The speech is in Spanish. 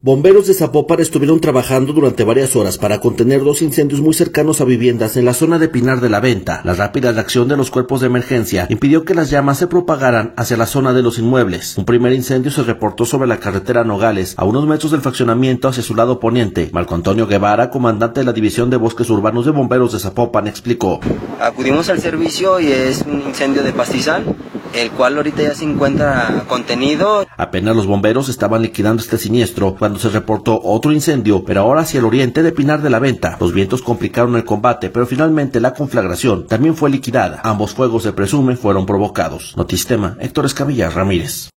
Bomberos de Zapopan estuvieron trabajando durante varias horas para contener dos incendios muy cercanos a viviendas en la zona de Pinar de la Venta. La rápida reacción de los cuerpos de emergencia impidió que las llamas se propagaran hacia la zona de los inmuebles. Un primer incendio se reportó sobre la carretera Nogales, a unos metros del fraccionamiento hacia su lado poniente. Marco Antonio Guevara, comandante de la División de Bosques Urbanos de Bomberos de Zapopan, explicó. Acudimos al servicio y es un incendio de pastizal, el cual ahorita ya se encuentra contenido. Apenas los bomberos estaban liquidando este siniestro cuando se reportó otro incendio, pero ahora hacia el oriente de Pinar de la Venta. Los vientos complicaron el combate, pero finalmente la conflagración también fue liquidada. Ambos fuegos, se presume, fueron provocados. Notistema, Héctor Escamilla Ramírez.